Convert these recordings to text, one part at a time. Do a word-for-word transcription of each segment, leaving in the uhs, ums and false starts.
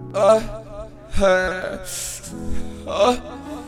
Uh, uh, uh.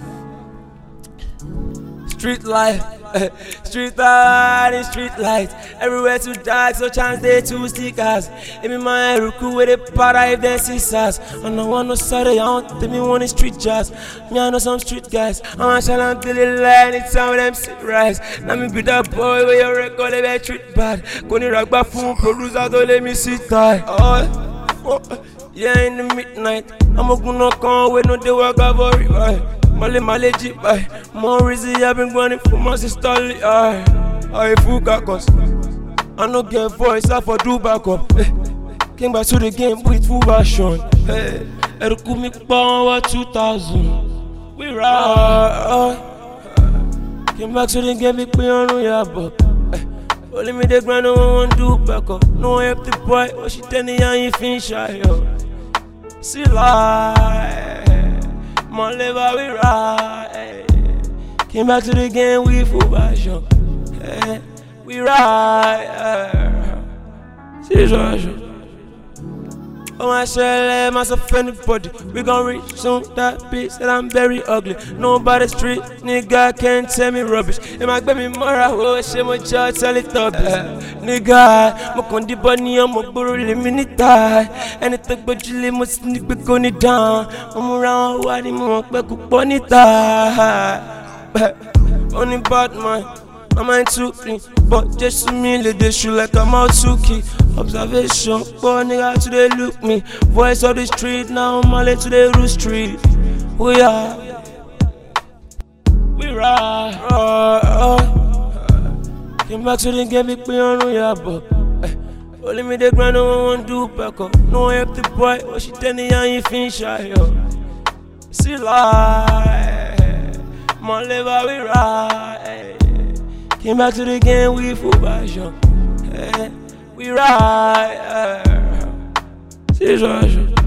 Street life, street light and street lights. Everywhere too dark, so chance they two stickers. If me my recruit with a para if they see us. I don't want no Saturday, I don't think me want street jazz. Me I know some street guys. I'm shall I'm feeling line, it's some of them sit rise. Now me be that boy where your record they be treat bad. Koni rock back phone producer don't let me sit tight. Oh, oh, yeah in the midnight. I'm a gonna come with no they work out for it, right? Mali mali jeep, aye. More easy, I've been running for my sister, aye. Aye, full cause I no get voice, I for do back up. Hey. Came back to the game with full version. Hey, Eruku me power two thousand. We ride. Came back to the game, big piano, yeah, but only me the grind, no one do back up. No one help the boy, what she tell me, I ain't finish, yo. See lie. My liver we ride. Came back to the game with full version. Hey, we ride. Situation. Oh my shell, myself anybody. We gon' reach soon. That bitch said I'm very ugly. Nobody street nigga can't tell me rubbish. It might be me more. Oh shit, my child tell it up. Nigga, mo kondi bunny, I'm a burro limit. And it took but you must sneak back on it down. I'm around what him walk back up on it. Only bad man. I'm ain't too clean, but just to me, let the shoe like I'm out too key. Observation, boy, nigga, to they look me. Voice of the street, now I'm all to the root street. We are, we ride. Uh, uh. Came back to the game, big piano, yeah, but uh, only me the grind, no one do back up. No one help the boy, what she tell me, I ain't finish, yo. See lie, my liver, we ride. Came back to the game with full version. Hey, we ride. Situation.